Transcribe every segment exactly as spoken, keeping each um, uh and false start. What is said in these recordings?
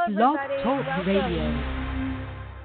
Blog everybody. Talk Welcome. Radio.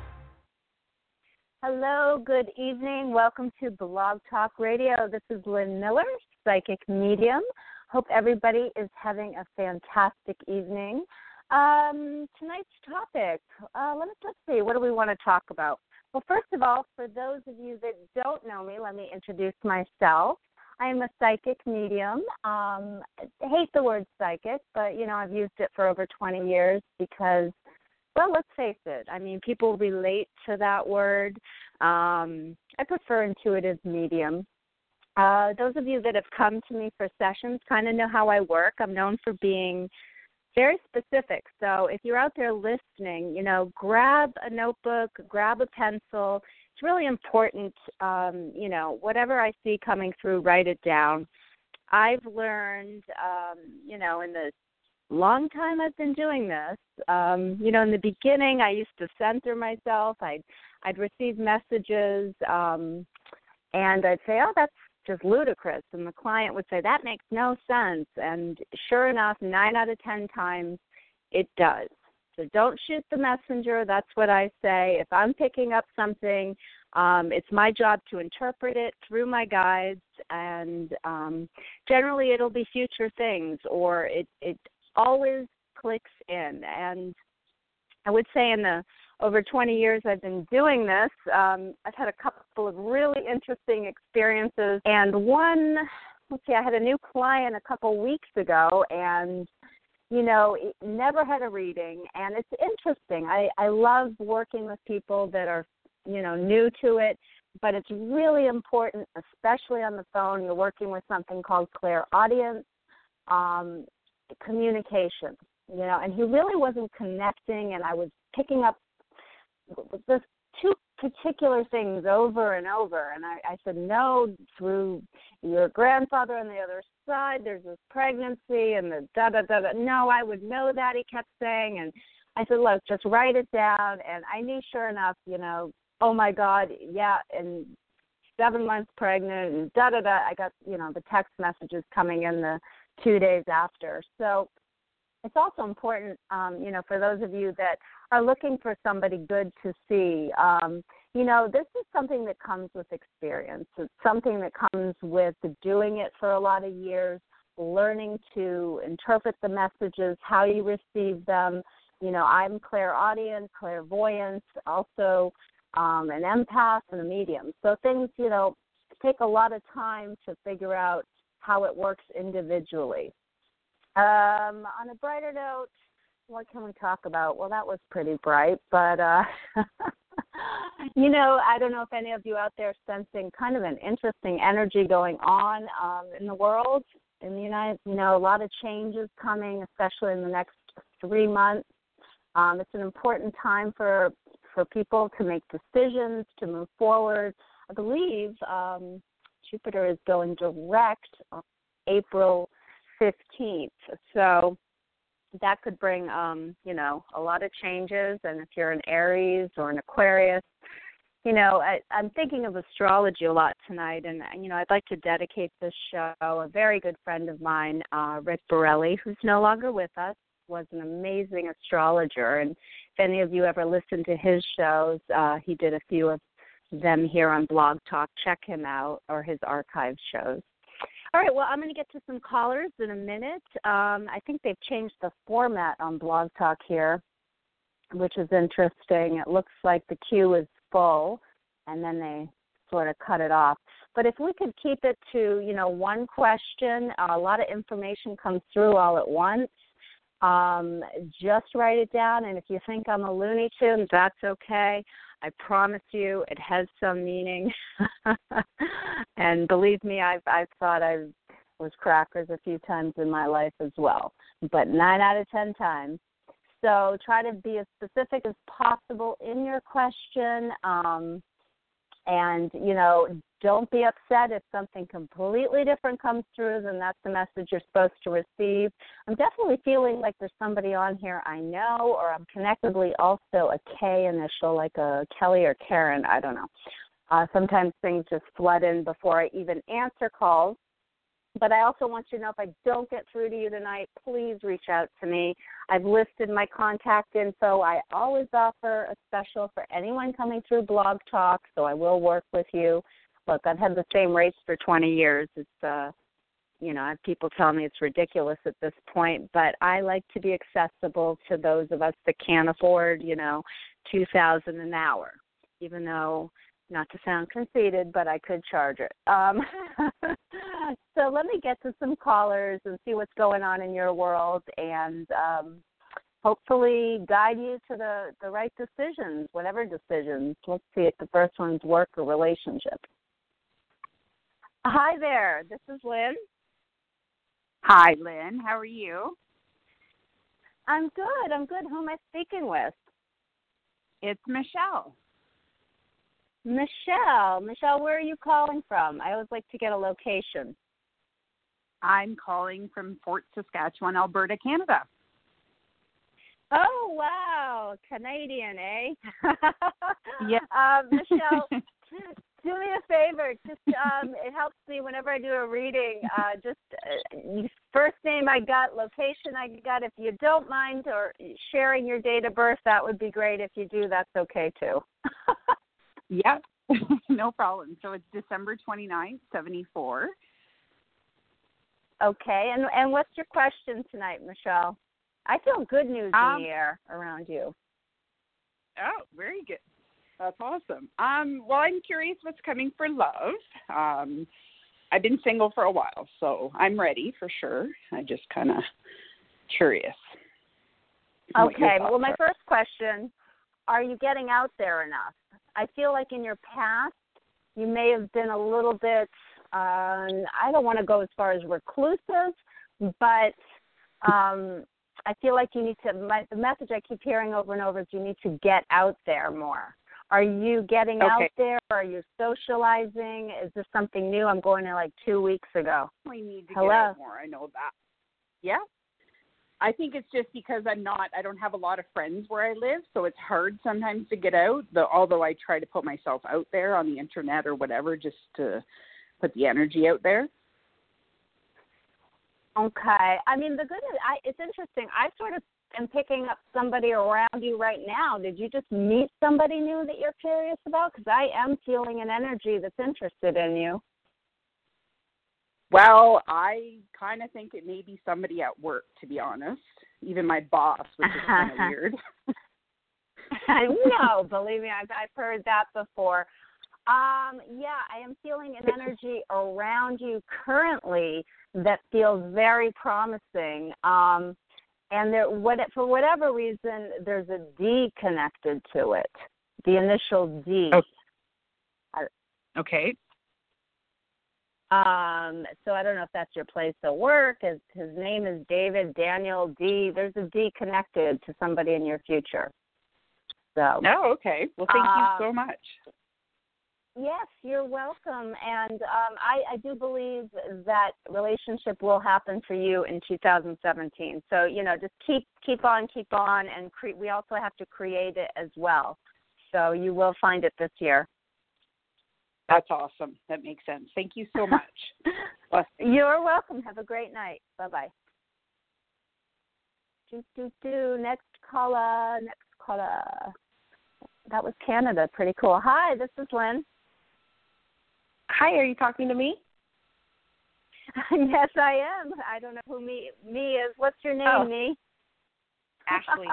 Hello, good evening. Welcome to Blog Talk Radio. This is Lynn Miller, psychic medium. Hope everybody is having a fantastic evening. Um, tonight's topic, uh, let us, let's see, what do we want to talk about? Well, first of all, for those of you that don't know me, let me introduce myself. I am a psychic medium. Um, I hate the word psychic, but, you know, I've used it for over twenty years because, well, let's face it. I mean, people relate to that word. Um, I prefer intuitive medium. Uh, those of you that have come to me for sessions kind of know how I work. I'm known for being very specific. So if you're out there listening, you know, grab a notebook, grab a pencil. It's really important, um, you know, whatever I see coming through, write it down. I've learned, um, you know, in the long time I've been doing this, um, you know, in the beginning I used to censor myself. I'd, I'd receive messages, um, and I'd say, oh, that's just ludicrous. And the client would say, that makes no sense. And sure enough, nine out of ten times it does. So don't shoot the messenger. That's what I say. If I'm picking up something, um, it's my job to interpret it through my guides, and um, generally it'll be future things, or it, it always clicks in. And I would say in the over twenty years I've been doing this, um, I've had a couple of really interesting experiences. And one, let's see, I had a new client a couple weeks ago, and you know, never had a reading, and it's interesting. I, I love working with people that are, you know, new to it, but it's really important, especially on the phone. You're working with something called clairaudience, um, communication, you know, and he really wasn't connecting, and I was picking up this two particular things over and over, and I, I said, no, through your grandfather on the other side, there's this pregnancy and the da-da-da-da. No, I would know that, he kept saying. And I said, look, just write it down. And I knew sure enough, you know, oh, my God, yeah, and seven months pregnant and da-da-da. I got, you know, the text messages coming in the two days after. So it's also important, um, you know, for those of you that are looking for somebody good to see, um, you know, this is something that comes with experience. It's something that comes with doing it for a lot of years, learning to interpret the messages, how you receive them. You know, I'm clairaudient, clairvoyant, also um, an empath and a medium. So things, you know, take a lot of time to figure out how it works individually. Um, on a brighter note, what can we talk about? Well, that was pretty bright, but, uh, you know, I don't know if any of you out there are sensing kind of an interesting energy going on um, in the world, in the United, you know, a lot of changes coming, especially in the next three months. Um, it's an important time for for people to make decisions, to move forward. I believe um, Jupiter is going direct on April fifteenth, so that could bring, um, you know, a lot of changes. And if you're an Aries or an Aquarius, you know, I, I'm thinking of astrology a lot tonight. And, you know, I'd like to dedicate this show. A very good friend of mine, uh, Rick Borelli, who's no longer with us, was an amazing astrologer. And if any of you ever listened to his shows, uh, he did a few of them here on Blog Talk. Check him out, or his archive shows. All right, well, I'm going to get to some callers in a minute. Um, I think they've changed the format on Blog Talk here, which is interesting. It looks like the queue is full, and then they sort of cut it off. But if we could keep it to, you know, one question, a lot of information comes through all at once. Um, just write it down, and if you think I'm a Looney Tune, that's okay. I promise you it has some meaning. And believe me, I've, I've thought I was crackers a few times in my life as well, but nine out of ten times. So try to be as specific as possible in your question. Um, and, you know, don't be upset if something completely different comes through, then that's the message you're supposed to receive. I'm definitely feeling like there's somebody on here I know, or I'm connectedly also a K initial, like a Kelly or Karen, I don't know. Uh, sometimes things just flood in before I even answer calls. But I also want you to know if I don't get through to you tonight, please reach out to me. I've listed my contact info. I always offer a special for anyone coming through Blog Talk, so I will work with you. Look, I've had the same rates for twenty years. It's, uh, you know, I have people tell me it's ridiculous at this point, but I like to be accessible to those of us that can't afford, you know, two thousand dollars an hour, even though, not to sound conceited, but I could charge it. Um, so let me get to some callers and see what's going on in your world and um, hopefully guide you to the, the right decisions, whatever decisions. Let's see if the first one's work or relationship. Hi there. This is Lynn. Hi, Lynn. How are you? I'm good. I'm good. Who am I speaking with? It's Michelle. Michelle. Michelle, where are you calling from? I always like to get a location. I'm calling from Fort Saskatchewan, Alberta, Canada. Oh, wow. Canadian, eh? Yeah. uh, Michelle, do me a favor. Just um, it helps me whenever I do a reading. Uh, just uh, first name I got, location I got. If you don't mind or sharing your date of birth, that would be great. If you do, that's okay, too. Yep, no problem. So it's December twenty-ninth, seventy-four. Okay, and and what's your question tonight, Michelle? I feel good news um, in the air around you. Oh, very good. That's awesome. Um, well, I'm curious what's coming for love. Um, I've been single for a while, so I'm ready for sure. I'm just kind of curious. Okay, well, my are. first question, are you getting out there enough? I feel like in your past, you may have been a little bit, um, I don't want to go as far as reclusive, but um, I feel like you need to, my, the message I keep hearing over and over is you need to get out there more. Are you getting okay. out there? Are you socializing? Is this something new? I'm going to like two weeks ago. We need to Hello? get out more. I know that. Yeah. I think it's just because I'm not, I don't have a lot of friends where I live, so it's hard sometimes to get out, the, although I try to put myself out there on the internet or whatever just to put the energy out there. Okay. I mean, the good is, I, it's interesting. I sort of am picking up somebody around you right now. Did you just meet somebody new that you're curious about? Because I am feeling an energy that's interested in you. Well, I kind of think it may be somebody at work, to be honest. Even my boss, which is kind of weird. No, believe me, I've, I've heard that before. Um, yeah, I am feeling an energy around you currently that feels very promising. Um, and there, what, for whatever reason, there's a D connected to it, the initial D. Okay. okay. Um, so I don't know if that's your place of work. His, his name is David Daniel D. There's a D connected to somebody in your future. So. Oh, okay. Well, thank um, you so much. Yes, you're welcome. And um, I, I do believe that relationship will happen for you in two thousand seventeen. So, you know, just keep keep on, keep on. And cre- we also have to create it as well. So you will find it this year. That's awesome. That makes sense. Thank you so much. You're welcome. Have a great night. Bye-bye. Do, do, do. Next caller. Next caller. That was Canada. Pretty cool. Hi, this is Lynn. Hi, are you talking to me? Yes, I am. I don't know who me me is. What's your name, oh. me? Ashley.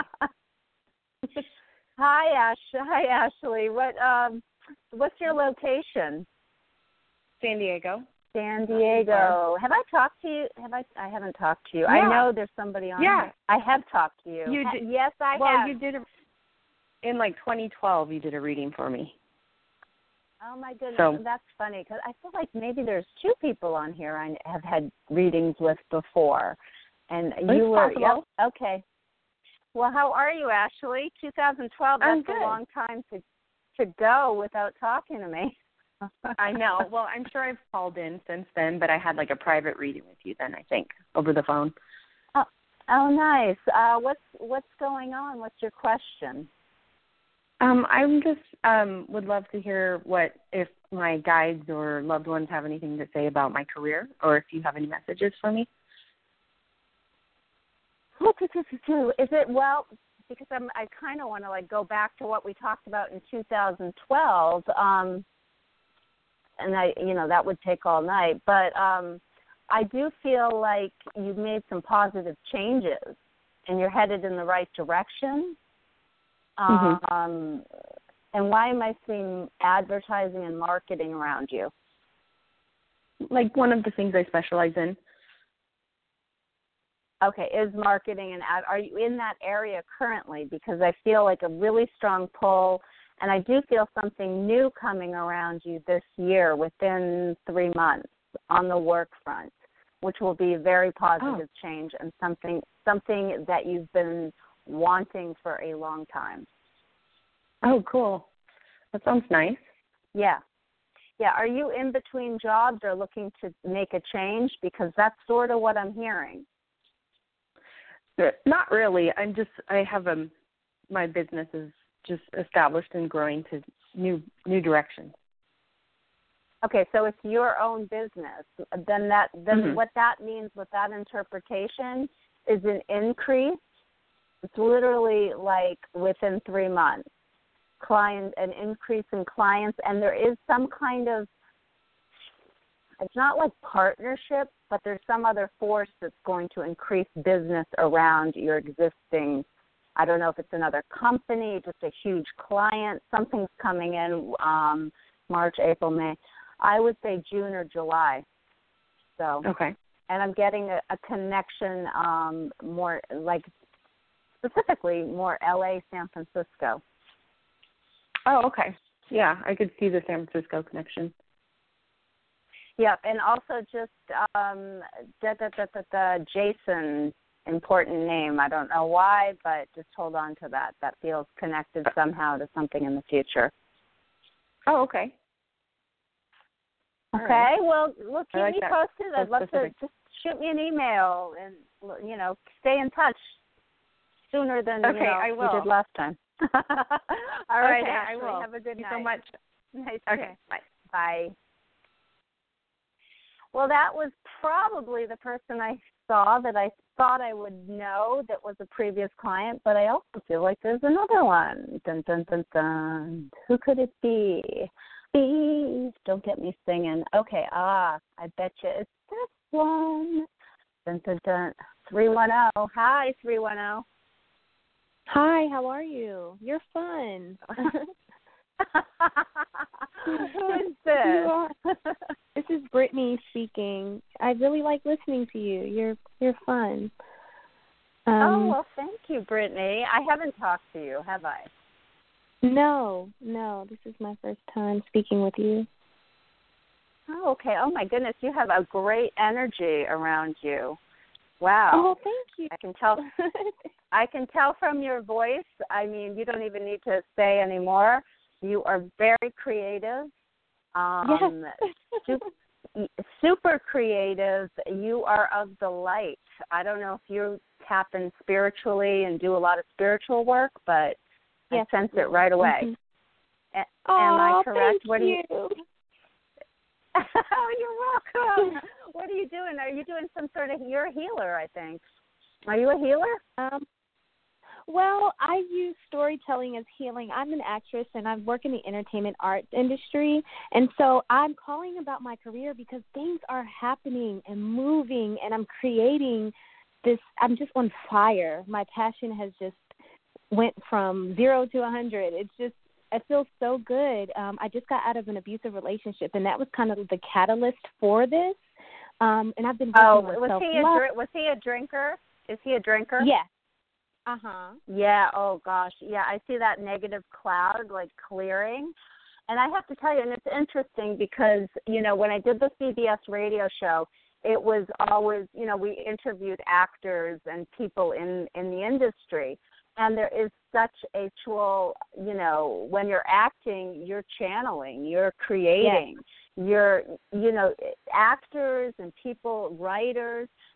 Hi, Ash. Hi, Ashley. What um, what's your location? San Diego. San Diego. Have I talked to you? Have I? I haven't talked to you. Yeah. I know there's somebody on. Yeah. Here. I have talked to you. You did, yes, I well, have. Well, you did a, in like twenty twelve. You did a reading for me. Oh my goodness, so, that's funny because I feel like maybe there's two people on here I have had readings with before, and you were. Yep, okay. Well, how are you, Ashley? twenty twelve. That's I'm good. a long time to to go without talking to me. I know. Well, I'm sure I've called in since then, but I had like a private reading with you then, I think, over the phone. Oh, oh nice. Uh, what's what's going on? What's your question? Um, I'm just um, would love to hear what if my guides or loved ones have anything to say about my career, or if you have any messages for me. Is it, well, because I'm, I kind of want to like go back to what we talked about in two thousand twelve, um, and I, you know, that would take all night. But um, I do feel like you've made some positive changes, and you're headed in the right direction. Mm-hmm. Um, and why am I seeing advertising and marketing around you? Like one of the things I specialize in. Okay, is marketing and ad, are you in that area currently? Because I feel like a really strong pull, and I do feel something new coming around you this year within three months on the work front, which will be a very positive oh. change and something something that you've been wanting for a long time. Oh, cool. That sounds nice. Yeah. Yeah, are you in between jobs or looking to make a change? Because that's sort of what I'm hearing. Not really. I'm just, I have a, my business is just established and growing to new new directions. Okay, so it's your own business. Then that, then mm-hmm. what that means with that interpretation is an increase. It's literally like within three months, client, an increase in clients, and there is some kind of, it's not like partnership, but there's some other force that's going to increase business around your existing, I don't know if it's another company, just a huge client, something's coming in um, March, April, May. I would say June or July. So, okay. And I'm getting a, a connection um, more like specifically more L A, San Francisco. Oh, okay. Yeah, I could see the San Francisco connection. Yep, and also just um, da, da, da, da, da, Jason, important name. I don't know why, but just hold on to that. That feels connected somehow to something in the future. Oh, okay. Okay, right. well, well, keep like me that. posted. I'd so love specific. to just shoot me an email and, you know, stay in touch sooner than okay, you know, I will. we did last time. All right, okay, Ashley, I will. have a good Thank night. you so much. Nice okay, bye. Bye. Well, that was probably the person I saw that I thought I would know that was a previous client, but I also feel like there's another one. Dun, dun, dun, dun. Who could it be? Please don't get me singing. Okay, ah, I bet you it's this one. Dun, dun, dun. three one zero. Hi, three one zero. Hi, how are you? You're fun. Who is this? You are. This is Brittany speaking. I really like listening to you. You're you're fun. Um, oh, well, thank you, Brittany. I haven't talked to you, have I? No, no. This is my first time speaking with you. Oh, okay. Oh, my goodness. You have a great energy around you. Wow. Oh, thank you. I can tell. I can tell from your voice. I mean, you don't even need to say anymore. You are very creative. Um, yes. super, super creative. You are of the light. I don't know if you tap in spiritually and do a lot of spiritual work, but yes. I sense it right away. Mm-hmm. A- oh, am I correct? Thank what do you? you. Oh, you're welcome. What are you doing? Are you doing some sort of? You're a healer, I think. Are you a healer? Um. Well, I use storytelling as healing. I'm an actress, and I work in the entertainment arts industry. And so I'm calling about my career because things are happening and moving, and I'm creating this. I'm just on fire. My passion has just went from zero to one hundred. It's just, it feels so good. Um, I just got out of an abusive relationship, and that was kind of the catalyst for this. Um, and I've been working oh, on was self-love. he a dr- was he a drinker? Is he a drinker? Yes. Uh-huh. Yeah, oh gosh. Yeah, I see that negative cloud like clearing. And I have to tell you, and it's interesting because, you know, when I did the C B S radio show, it was always, you know, we interviewed actors and people in, in the industry. And there is such a actual, you know, when you're acting, you're channeling, you're creating. Yes. You're, you know, actors and people, writers,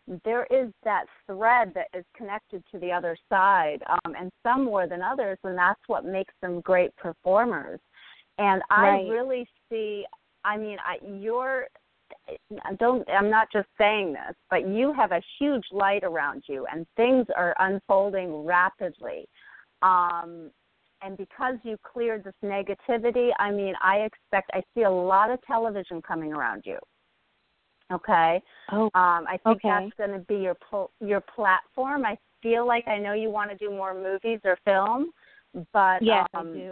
there is that thread that is connected to the other side, um, and some more than others, and that's what makes them great performers. And I right. really see, I mean, I, you're, don't, I'm not just saying this, but you have a huge light around you, and things are unfolding rapidly. Um, and because you cleared this negativity, I mean, I expect, I see a lot of television coming around you. Okay. Oh, um, I think okay. that's going to be your pl- your platform. I feel like I know you want to do more movies or film, but yes, um, I do.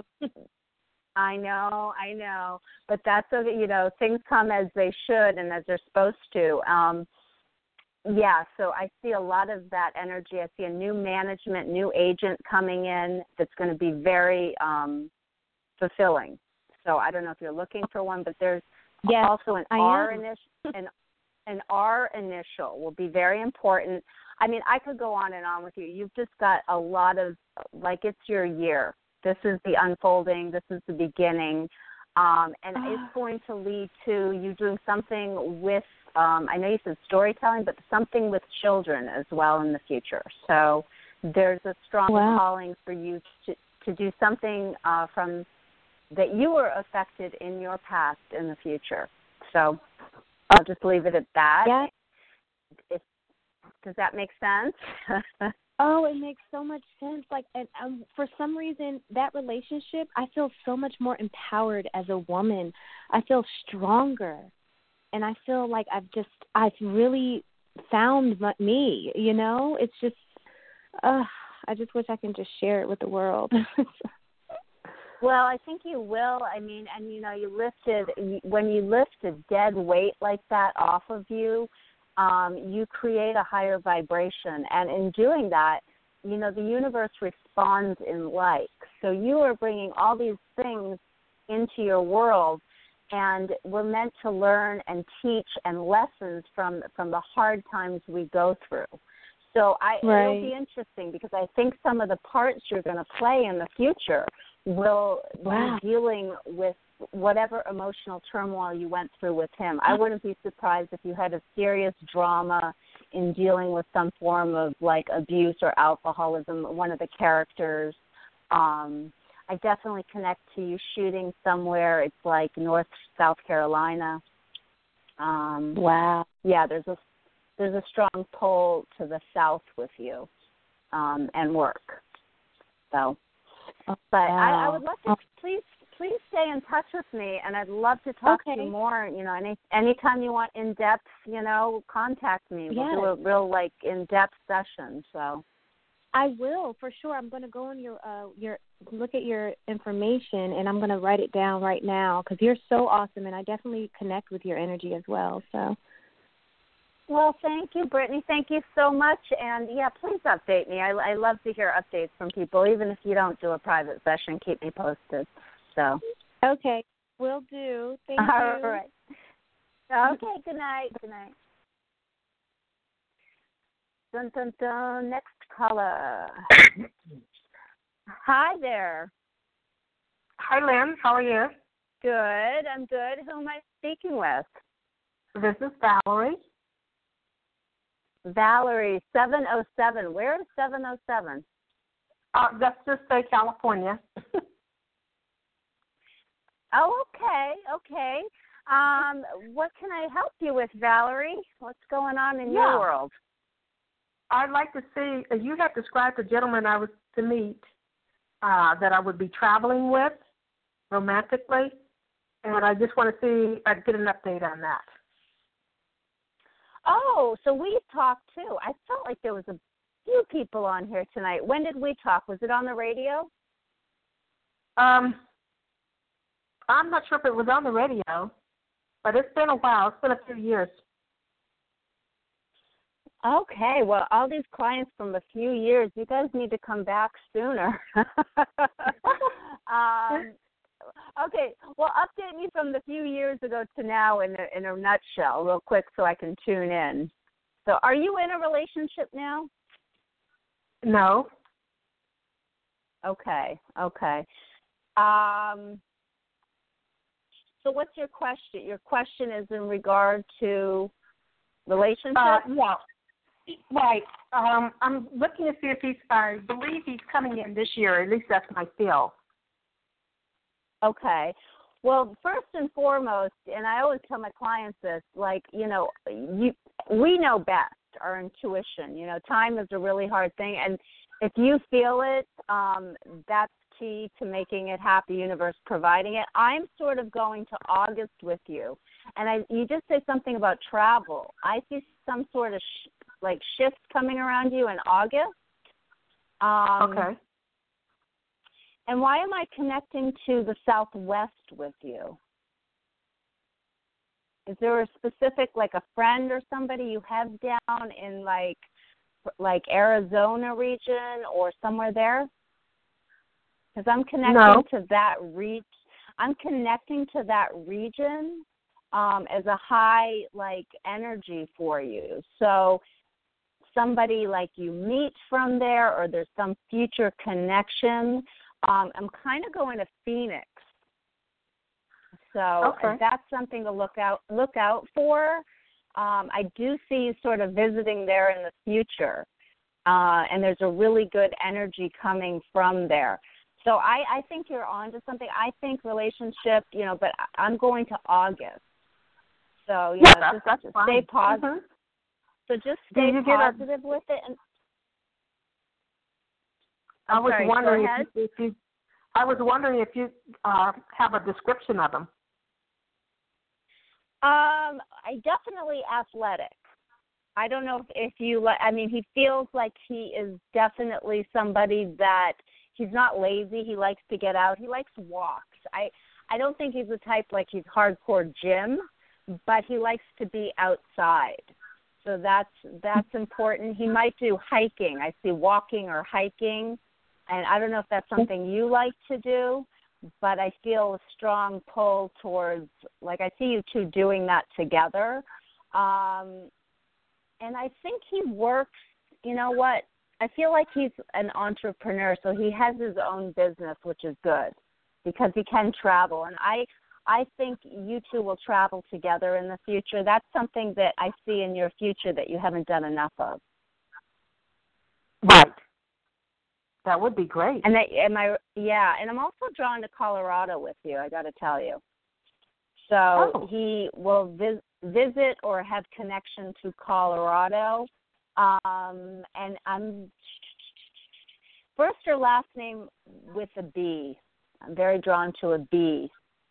I know, I know, but that's okay. You know, things come as they should and as they're supposed to. Um, yeah, so I see a lot of that energy. I see a new management, new agent coming in that's going to be very um, fulfilling. So I don't know if you're looking for one, but there's yes, also an I R am. initial. An, an R initial will be very important. I mean, I could go on and on with you. You've just got a lot of, like, it's your year. This is the unfolding. This is the beginning. Um, and it's going to lead to you doing something with, um, I know you said storytelling, but something with children as well in the future. So there's a strong wow. calling for you to, to do something uh, from that you were affected in your past in the future. So I'll just leave it at that. Yeah. If, does that make sense? Oh, it makes so much sense. Like, and um, for some reason, that relationship, I feel so much more empowered as a woman. I feel stronger, and I feel like I've just, I've really found my, me. You know, it's just, uh, I just wish I could just share it with the world. Well, I think you will. I mean, and you know, you lifted, when you lift a dead weight like that off of you, um, you create a higher vibration. And in doing that, you know, the universe responds in like. So you are bringing all these things into your world, and we're meant to learn and teach and lessons from from the hard times we go through. So I, right. it'll be interesting because I think some of the parts you're going to play in the future will wow. be dealing with whatever emotional turmoil you went through with him. I wouldn't be surprised if you had a serious drama in dealing with some form of, like, abuse or alcoholism, one of the characters. Um, I definitely connect to you shooting somewhere. It's like North, South Carolina. Um, wow. Yeah, there's a there's a strong pull to the south with you um, and work. So, oh, but wow. I, I would love to oh. please please stay in touch with me, and I'd love to talk okay. to you more. You know, any anytime you want in depth, you know, contact me. We'll yes. do a real like in depth session. So. I will, for sure. I'm going to go on your uh, your look at your information, and I'm going to write it down right now because you're so awesome, and I definitely connect with your energy as well. So. Well, thank you, Brittany. Thank you so much. And, yeah, please update me. I, I love to hear updates from people. Even if you don't do a private session, keep me posted. So. Okay. Will do. Thank All you. All right. Okay, good night. Good night. Dun, dun, dun. Next caller. Hi there. Hi, Lynn. How are you? Good. I'm good. Who am I speaking with? This is Valerie. Valerie, seven oh seven. Where is seven oh seven? Uh, that's just State, California. Oh, okay, okay. Um, what can I help you with, Valerie? What's going on in Yeah. your world? I'd like to see, uh, you have described the gentleman I was to meet uh, that I would be traveling with romantically, and I just want to see, I'd get an update on that. Oh, so we talked too. I felt like there was a few people on here tonight. When did we talk? Was it on the radio? Um, I'm not sure if it was on the radio, but it's been a while. It's been a few years. Okay, well, all these clients from a few years, you guys need to come back sooner. um, okay, well, update me from the few years ago to now in a, in a nutshell real quick so I can tune in. So are you in a relationship now? No. Okay, okay. Um, so what's your question? Your question is in regard to relationship? Uh, yeah. Right. Um, I'm looking to see if he's, I believe he's coming in this year. At least that's my feel. Okay. Well, first and foremost, and I always tell my clients this, like, you know, you we know best, our intuition. You know, time is a really hard thing, and if you feel it, um, that's key to making it happen, universe providing it. I'm sort of going to August with you, and I you just say something about travel. I see some sort of sh- like shift coming around you in August. Um, okay. And why am I connecting to the Southwest with you? Is there a specific, like a friend or somebody you have down in like, like Arizona region or somewhere there? Because I'm connecting no. to that re- I'm connecting to that region um, as a high like energy for you. So somebody like you meet from there, or there's some future connection. Um, I'm kind of going to Phoenix, so okay. that's something to look out look out for. Um, I do see you sort of visiting there in the future, uh, and there's a really good energy coming from there. So I, I think you're on to something. I think relationship, you know, but I'm going to August. So you yeah, know, that's, just, that's just fine. stay positive. Mm-hmm. So just stay Did you get positive a, with it. And I was sorry, wondering go ahead. if you, if you I was wondering if you uh, have a description of him. Um, I definitely athletic. I don't know if, if you like. I mean, he feels like he is definitely somebody that he's not lazy. He likes to get out. He likes walks. I I don't think he's the type like he's hardcore gym, but he likes to be outside. So that's that's important. He might do hiking. I see walking or hiking. And I don't know if that's something you like to do, but I feel a strong pull towards, like I see you two doing that together. Um, and I think he works, you know what, I feel like he's an entrepreneur, so he has his own business, which is good because he can travel. And I, I think you two will travel together in the future. That's something that I see in your future that you haven't done enough of. Right. That would be great. And that, am I? Yeah, and I'm also drawn to Colorado with you. I got to tell you. So oh. he will vis- visit or have connection to Colorado. Um, and I'm first or last name with a B. I'm very drawn to a B.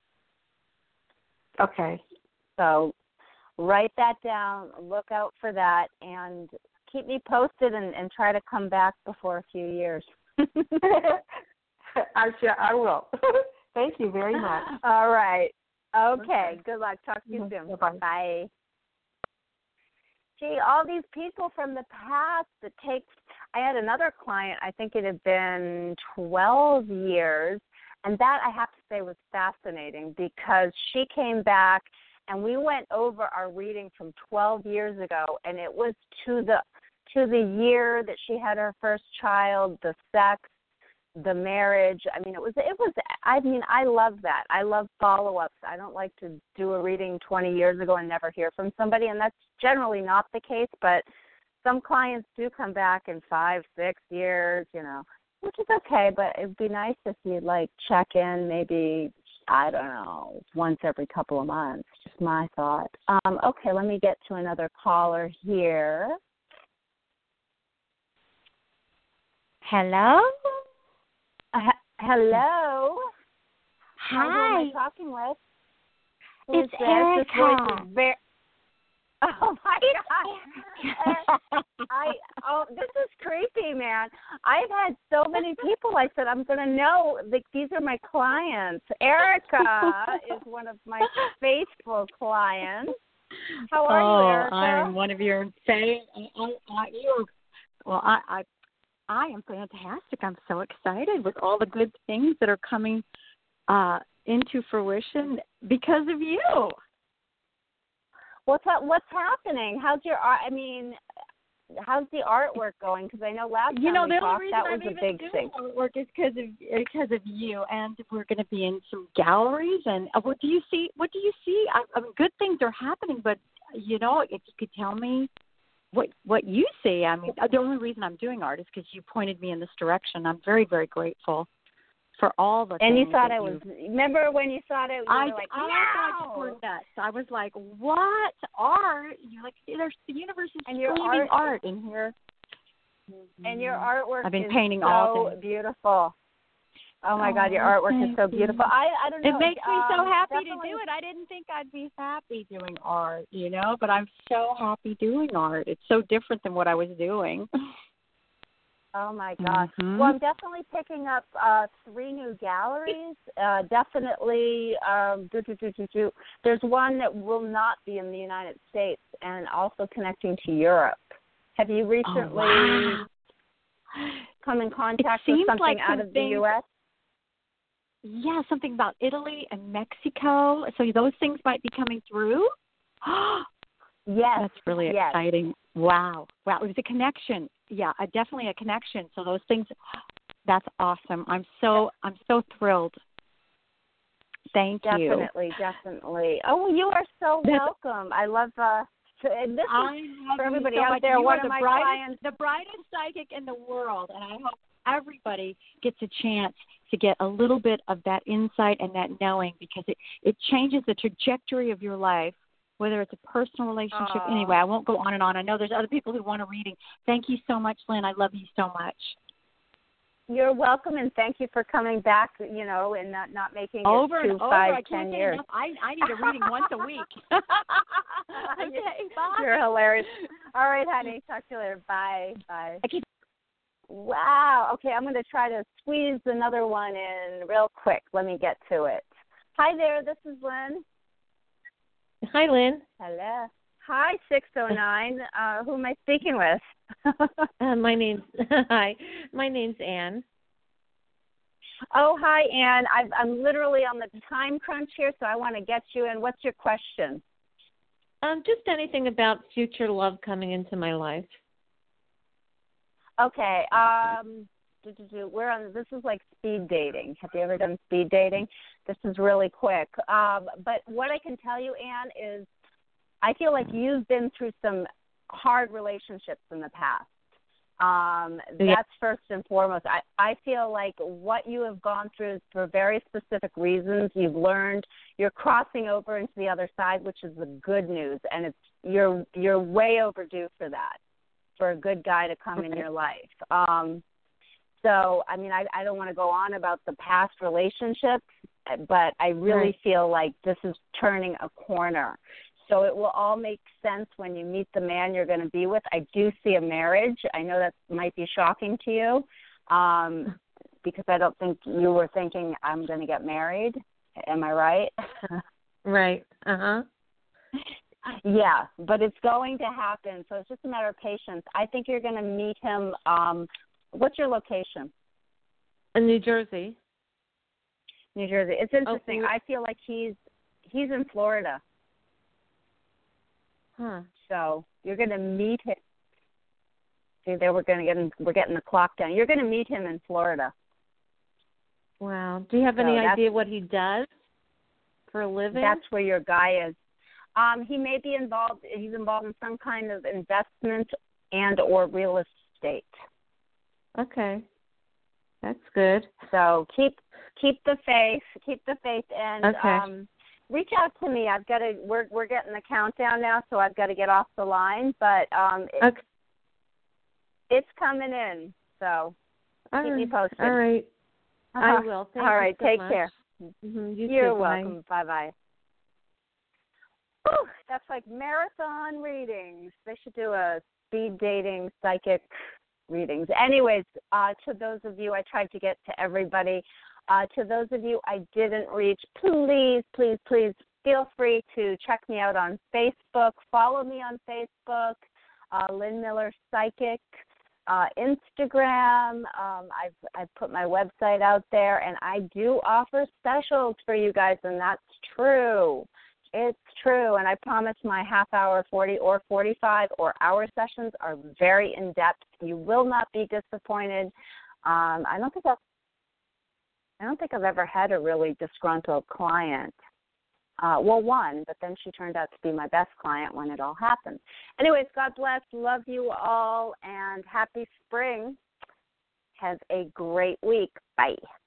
Okay. So write that down. Look out for that, and keep me posted and, and try to come back before a few years. I sure I will. Thank you very much. All right. Okay. Good luck. Talk to you mm-hmm. soon. Bye-bye. Bye. Gee, all these people from the past, it takes, I had another client, I think it had been twelve years, and that I have to say was fascinating because she came back and we went over our reading from twelve years ago, and it was to the to the year that she had her first child, the sex, the marriage. I mean, it was, it was, I mean, I love that. I love follow-ups. I don't like to do a reading twenty years ago and never hear from somebody, and that's generally not the case, but some clients do come back in five, six years, you know, which is okay, but it would be nice if you'd, like, check in maybe, I don't know, once every couple of months. Just my thought. Um, okay, let me get to another caller here. Hello? Uh, hello? Hi. Who am I talking with? Who's It's this? Erica. This voice is very... Oh, my God. uh, I, oh, this is creepy, man. I've had so many people. I said, I'm going to know that these are my clients. Erica is one of my faithful clients. How are oh, you, Erica? I'm one of your favorite. I, I, you, well, I, I, I am fantastic. I'm so excited with all the good things that are coming uh, into fruition because of you. What's ha- what's happening? How's your art? I mean, how's the artwork going? Because I know last you time know, we the talked, only reason that I'm was a even big doing thing. artwork is because of because of you, and we're going to be in some galleries. And uh, what do you see? What do you see? I, I mean, good things are happening, but you know, if you could tell me what what you see. I mean, the only reason I'm doing art is because you pointed me in this direction. I'm very, very grateful for all the and things you thought that I was. you, Remember when you thought it? You I, were like, I no! thought you were nuts. I was like, what art? You're like, there's the universe is and your screaming art, art in here. And your artwork I've been is painting so all day. beautiful. Oh my oh, God, your artwork is so you. beautiful. I I don't know. It makes me um, so happy definitely. to do it. I didn't think I'd be happy doing art, you know, but I'm so happy doing art. It's so different than what I was doing. Oh my gosh. Mm-hmm. Well, I'm definitely picking up uh, three new galleries. Uh, definitely, um, do, do, do, do, do. There's one that will not be in the United States, and also connecting to Europe. Have you recently oh, wow. come in contact it with something something like out something, of the U S? Yeah, something about Italy and Mexico. So those things might be coming through. Yes. That's really yes. exciting. Wow. Wow. It was a connection. Yeah, a, definitely a connection. So those things, that's awesome. I'm so, I'm so thrilled. Thank definitely, you. Definitely, definitely. Oh, well, you are so welcome. I love, uh, and this I is love for everybody so out much. there, you one are of the my brightest, clients. the brightest psychic in the world, and I hope everybody gets a chance to get a little bit of that insight and that knowing, because it, it changes the trajectory of your life, whether it's a personal relationship. Aww. Anyway, I won't go on and on. I know there's other people who want a reading. Thank you so much, Lynn. I love you so much. You're welcome, and thank you for coming back, you know, and not, not making over it two, and over. five, I can't ten get years. enough. I, I need a reading once a week. Okay, bye. You're hilarious. All right, honey. Talk to you later. Bye. Bye. I keep Wow. Okay, I'm going to try to squeeze another one in real quick. Let me get to it. Hi there. This is Lynn. Hi, Lynn. Hello. Hi, six oh nine. Uh, who am I speaking with? uh, my name's hi. My name's Anne. Oh, hi, Anne. I've, I'm literally on the time crunch here, so I want to get you in. What's your question? Um, just anything about future love coming into my life. Okay. Um, we're on. This is like speed dating. Have you ever done speed dating? This is really quick. Um, but what I can tell you, Anne, is I feel like you've been through some hard relationships in the past. Um, yeah. That's first and foremost. I, I feel like what you have gone through is for very specific reasons. You've learned. You're crossing over into the other side, which is the good news, and it's you're you're way overdue for that, for a good guy to come in your life. Um, so, I mean, I, I don't want to go on about the past relationships, but I really right. feel like this is turning a corner. So it will all make sense when you meet the man you're going to be with. I do see a marriage. I know that might be shocking to you, um, because I don't think you were thinking I'm going to get married. Am I right? Right. Uh-huh. Yeah, but it's going to happen. So it's just a matter of patience. I think you're going to meet him. Um, what's your location? In New Jersey. New Jersey. It's interesting. Oh, I feel like he's he's in Florida. Huh. So you're going to meet him. See, there we're going to get in, we're getting the clock down. You're going to meet him in Florida. Wow. Do you have So any idea what he does for a living? That's where your guy is. Um, he may be involved. He's involved in some kind of investment and or real estate. Okay. That's good. So keep keep the faith. Keep the faith, and okay. um, reach out to me. I've got to. We're we're getting the countdown now, so I've got to get off the line. But um, it, okay. it's coming in. So All keep right. me posted. All right. Uh-huh. I will. Thank All you right. so Take much. care. Mm-hmm. You You're too. welcome. Bye bye. That's like marathon readings. They should do a speed dating psychic readings. Anyways, uh, to those of you, I tried to get to everybody. Uh, to those of you I didn't reach, please, please, please feel free to check me out on Facebook. Follow me on Facebook, uh, Lynn Miller Psychic. Uh, Instagram. Um, I've I've put my website out there, and I do offer specials for you guys, and that's true. It's true, and I promise my half hour, forty or forty-five or hour sessions are very in depth. You will not be disappointed. Um, I don't think I've, I don't think I've ever had a really disgruntled client. Uh, well, one, but then she turned out to be my best client when it all happened. Anyways, God bless. Love you all, and happy spring. Have a great week. Bye.